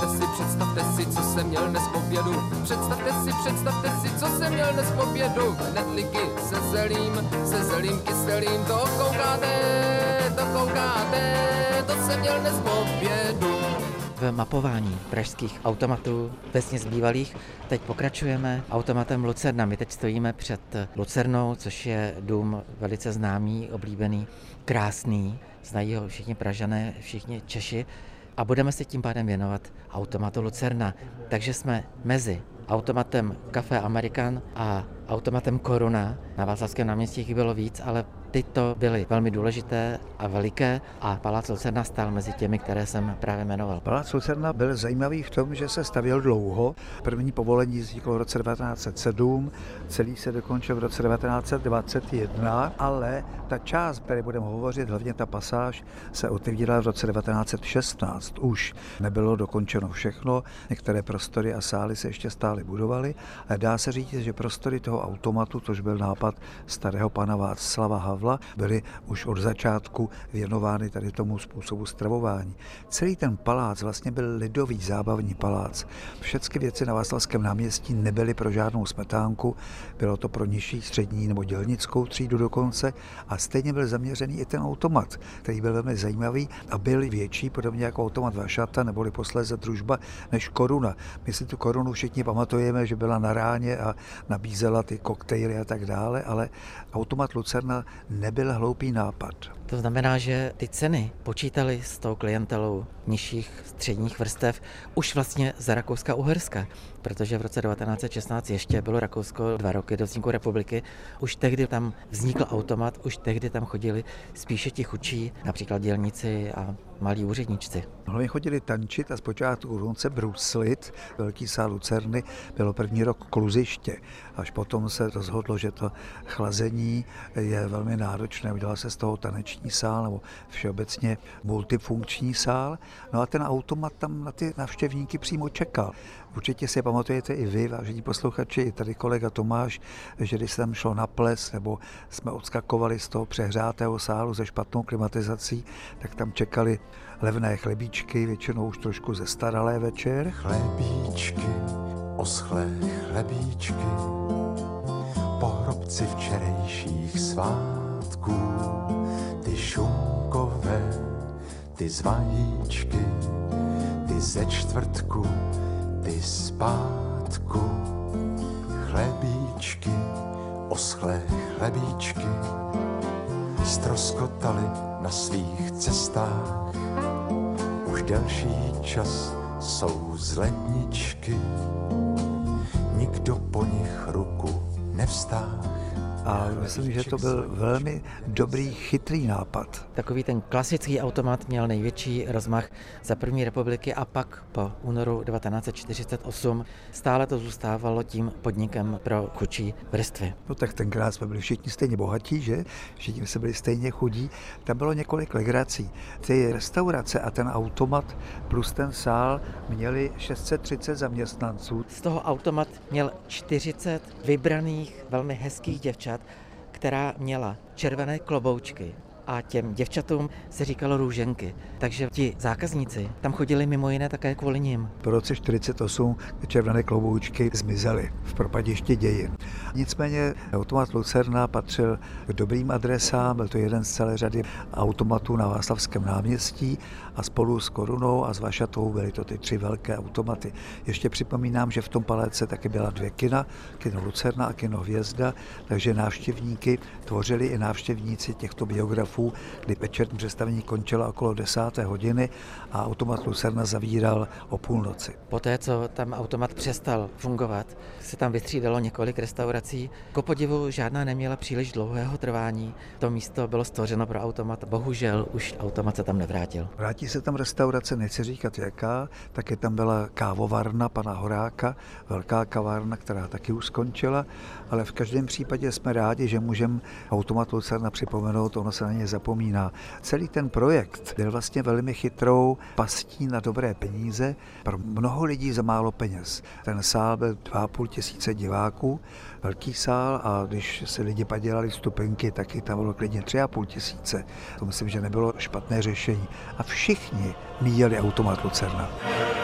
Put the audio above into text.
představte si, co jsem měl dnes v obědu. Představte si, co jsem měl dnes v obědu. Knedlíky se zelím kyselým, to koukáte, to jsem měl dnes v obědu. V mapování pražských automatů vesměs bývalých teď pokračujeme automatem Lucerna. My teď stojíme před Lucernou, což je dům velice známý, oblíbený, krásný. Znají ho všichni Pražané, všichni Češi a budeme se tím pádem věnovat automatu Lucerna. Takže jsme mezi automatem Café American a automatem Koruna. Na Václavském náměstí jich bylo víc, ale tyto byly velmi důležité a veliké a Palác Lucerna stál mezi těmi, které jsem právě jmenoval. Palác Lucerna byl zajímavý v tom, že se stavěl dlouho. První povolení vzniklo v roce 1907, celý se dokončil v roce 1921, ale ta část, které budeme hovořit, hlavně ta pasáž, se otevírala v roce 1916. Už nebylo dokončeno všechno, některé prostory a sály se ještě stále budovaly, ale dá se říct, že prostory toho automatu, což byl nápad starého pana Václava Havla, byly už od začátku věnovány tady tomu způsobu stravování. Celý ten palác vlastně byl lidový zábavní palác. Všechny věci na Václavském náměstí nebyly pro žádnou smetánku, bylo to pro nižší, střední nebo dělnickou třídu dokonce a stejně byl zaměřený i ten automat, který byl velmi zajímavý a byl větší, podobně jako automat Vašata neboli posléze Družba, než Koruna. My si tu Korunu všichni pamatujeme, že byla na ráně a nabízela ty koktejly a tak dále, ale automat Lucerna nebyl hloupý nápad. To znamená, že ty ceny počítaly s tou klientelou nižších středních vrstev už vlastně za Rakouska-Uherska, protože v roce 1916 ještě bylo Rakousko 2 roky do vzniku republiky. Už tehdy tam vznikl automat, už tehdy tam chodili spíše ti chudší, například dělníci a malí úředníčci. Hlavně chodili tančit a zpočátku dokonce bruslit. Velký sál Lucerny bylo první rok kluziště. Až potom se rozhodlo, že to chlazení je velmi náročné. Udělal se z toho taneční sál nebo všeobecně multifunkční sál. No a ten automat tam na ty návštěvníky přímo čekal. Určitě si pamatujete i vy, vážení posluchači, i tady kolega Tomáš, že když se tam šlo na ples, nebo jsme odskakovali z toho přehrátého sálu se špatnou klimatizací, tak tam čekali levné chlebíčky, většinou už trošku zestaralé večer. Chlebíčky, oschlé chlebíčky, pohrobci včerejších svátků, ty šunkové, ty z vajíčky, ty ze čtvrtku, ty zpátku. Chlebíčky, oschlé chlebíčky, ztroskotaly na svých cestách. Už delší čas jsou z ledničky, nikdo po nich ruku nevstáhl. A myslím, že to byl velmi dobrý, chytrý nápad. Takový ten klasický automat měl největší rozmach za první republiky a pak po únoru 1948 stále to zůstávalo tím podnikem pro chudší vrstvy. No tak tenkrát jsme byli všichni stejně bohatí, že? Všichni jsme byli stejně chudí. Tam bylo několik legrací. Ty restaurace a ten automat plus ten sál měli 630 zaměstnanců. Z toho automat měl 40 vybraných, velmi hezkých děvčat, která měla červené kloboučky a těm děvčatům se říkalo růženky. Takže ti zákazníci tam chodili mimo jiné také kvůli nim. Po roce 1948 červené kloboučky zmizely v propadišti dějin. Nicméně automat Lucerna patřil k dobrým adresám, byl to jeden z celé řady automatů na Václavském náměstí a spolu s Korunou a s Vašatou byly to ty 3 velké automaty. Ještě připomínám, že v tom paléce taky byla 2 kina, kino Lucerna a kino Hvězda, takže návštěvníky tvořili i návštěvníci těchto biografů, kdy večerní představení končila okolo 10. hodiny a automat Lucerna zavíral o půlnoci. Poté, co tam automat přestal fungovat, se tam vystřídalo několik restaurací. Ku podivu žádná neměla příliš dlouhého trvání. To místo bylo stvořeno pro automat. Bohužel už automat se tam nevrátil. Vrátí se tam restaurace, nechci říkat jaká, taky tam byla kávovarna pana Horáka, velká kavárna, která taky už skončila, ale v každém případě jsme rádi, že můžeme automat Lucerna připomenout, ono se na ně zapomíná. Celý ten projekt byl vlastně velmi chytrou pastí na dobré peníze pro mnoho lidí za málo peněz. Ten sál byl 2,5 tisíce diváků, velký sál, a když si lidi padělali vstupenky, taky tam bylo klidně 3,5 tisíce. To myslím, že nebylo špatné řešení. A všichni míjeli automat Lucerna.